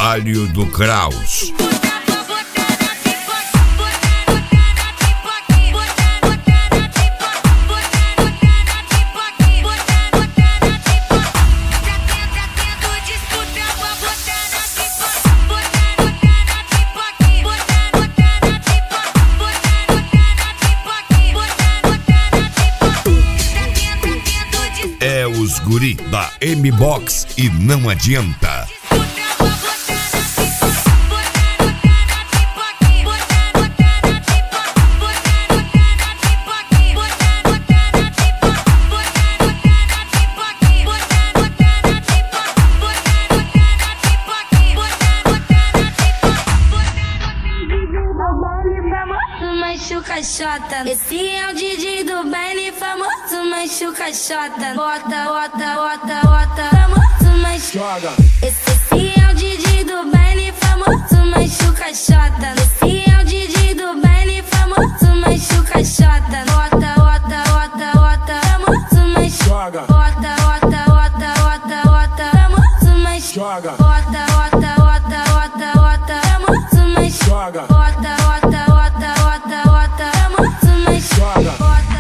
Palio do Kraus. É os guri da M-Box e não adianta. Caixota. Esse é o DJ do baile famoso, mas o caixota. Bota, bota, bota, bota, famoso, mas joga. Esse é o DJ do baile famoso, mas o caixota. Esse é o DJ do baile famoso, mas o caixota. Bota, bota, bota, bota, famoso, mas joga. Bota, bota, bota, bota, bota, famoso, mas joga. Bota, bota, bota, bota, bota, famoso, mas joga. Bota, bota, bota, bota, bota, famoso, mas joga.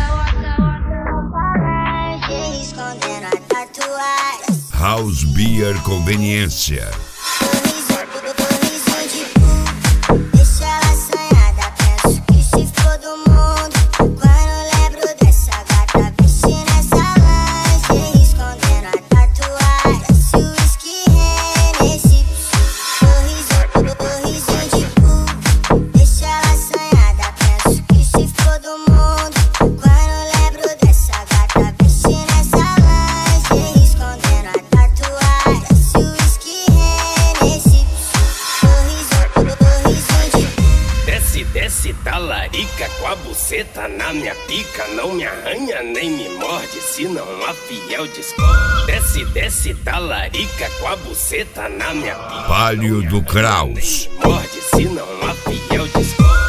House Beer Conveniência. Desce talarica com a buceta na minha pica. Não me arranha nem me morde, senão a fiel discorda. Desce talarica com a buceta na minha pica. Palio do Kraus. Morde, senão a fiel discorda.